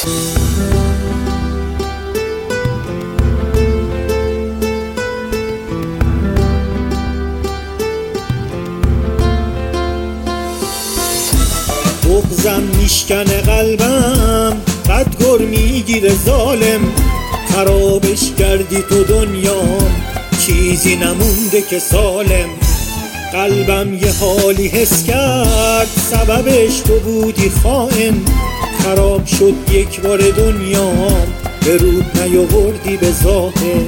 بغضم میشکنه قلبم، قد گر میگیره ظالم. خرابش کردی تو دنیام، چیزی نمونده که سالم. قلبم یه حالی حس کرد، سببش تو بودی خائن. خراب شد یک بار دنیام، به رود نیاوردی به ظاهر.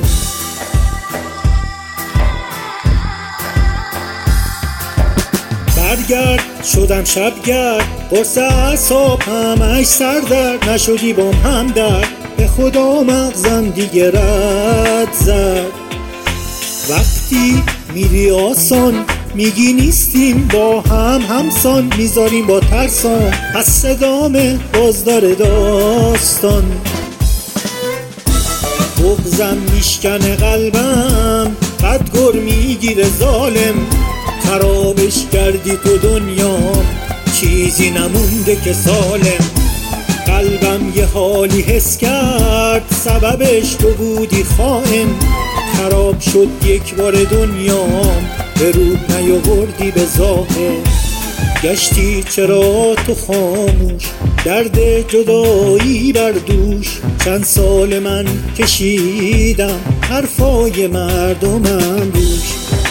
برگرد شدم شبگرد، قرص اعصاب همش سردرد. نشدی بام همدرد، به خدا مغزم دیگه رد زد. وقتی میری آسان میگی نیستیم با هم همسان، میذاریم با ترسان پس ادامه بازدار داستان. بغضم میشکنه قلبم، قد گر میگیره ظالم. خرابش کردی تو دنیام، چیزی نمونده که سالم. قلبم یه حالی حس کرد، سببش تو بودی خائن. خراب شد یک بار دنیام، به رود نیاوردی به ظاهر. گشتی چرا تو خاموش، درد جدایی بر دوش. چند سال من کشیدم حرفای مردمم روش.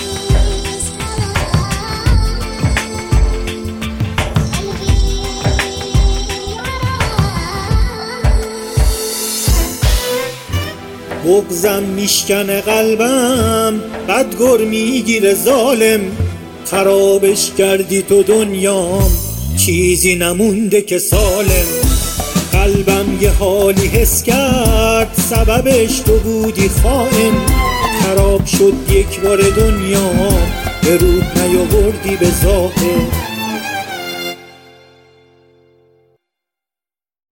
بغضم میشکنه قلبم، قد گر میگیره ظالم. خرابش کردی تو دنیام، چیزی نمونده که سالم. قلبم یه حالی حس کرد، سببش تو بودی خائن. خراب شد یک بار دنیام، به رود نیاوردی به ظاهر.